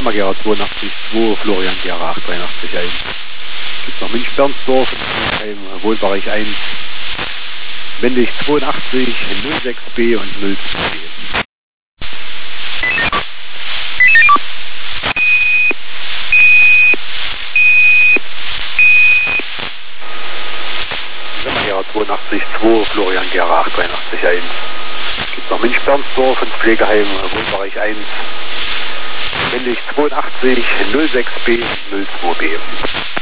Gera 82,2, Florian Gera 883,1. Gibt noch Münch-Bernsdorf, Wohlbereich 1, Wendig 82, 06B und 02B. Gera 82,2, Florian Gera 883,1. Gibt noch Münch-Bernsdorf ins Pflegeheim, Wohnbereich 1, Wendig 82, 06B und 02B.